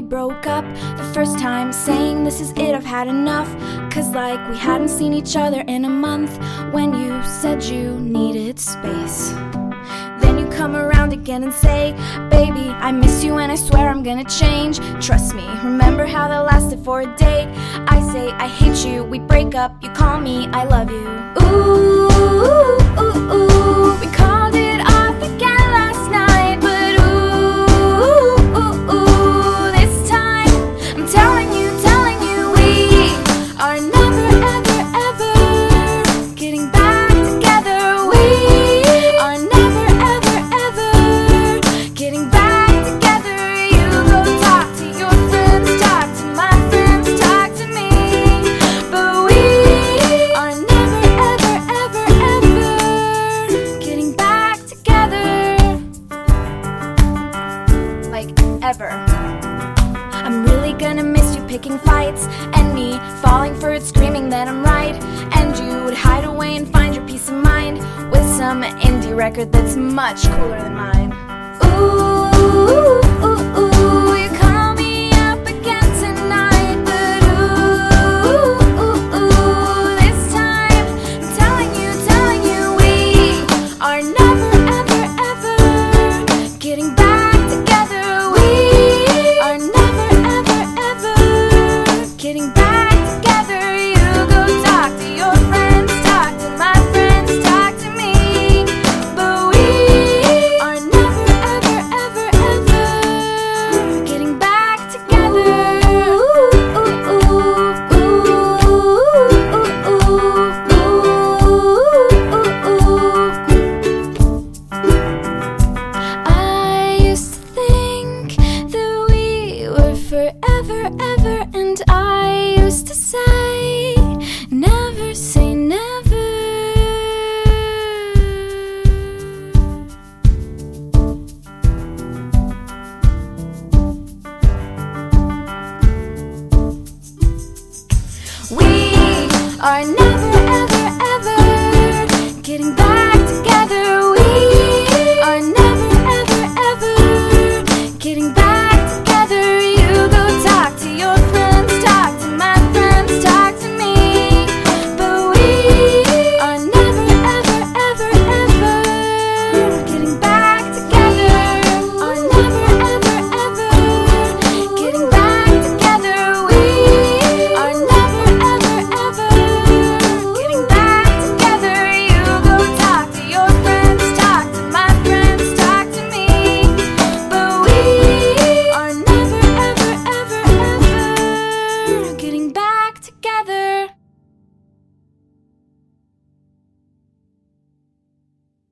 broke up the first time, saying this is it, I've had enough. Cause like we hadn't seen each other in a month, when you said you needed space. Then you come around again and say, baby, I miss you and I swear I'm gonna change. Trust me, remember how that lasted for a date? I say I hate you, we break up, you call me I love you. Ooh, ooh, ooh, ooh. We called it off again last night, but ooh, ooh, ooh, this time I'm telling you, we are never, ever, ever getting back together. We are never, ever, ever getting back together. You go talk to your friends, talk to my friends, talk to me, but we are never, ever, ever, ever getting back together. Like, ever. I'm really gonna miss you picking fights, and me falling for it, screaming that I'm right. And you would hide away and find your peace of mind with some indie record that's much cooler than mine. Ooh.